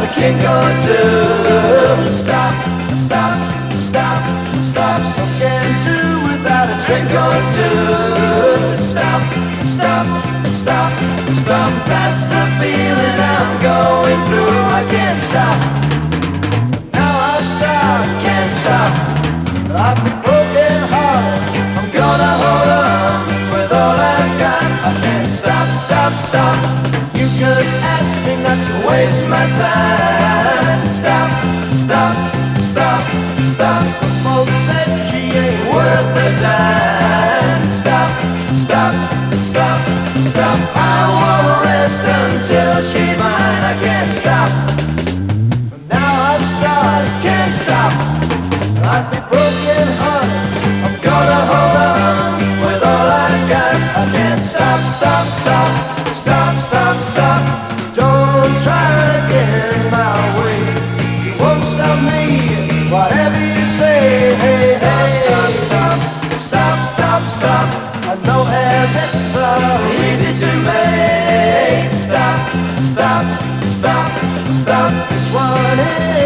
a kick or two. Stop, stop, stop, stop. So can't do without a drink or two. Stop, stop, stop, stop. That's the feeling I'm going through. I can't stop. Now I've stopped, can't stop. I've been broken hearted. I'm gonna hold on with all I've got. I can't stop, stop, stop. You could ask me not to waste my time. Stop, stop, stop, stop. Some folks said she ain't worth the dime. Stop, stop, stop, stop. I won't rest until she's mine. I can't stop. Now I've started, can't stop. I'd be broken hearted. I'm gonna hold on with all I've got. I can't stop, stop, stop, stop, stop, stop. Don't try to get in my way. You won't stop me, whatever you say. Hey, stop, stop, stop, stop, stop, stop. I know habits are easy to make. Stop, stop, stop, stop. This one is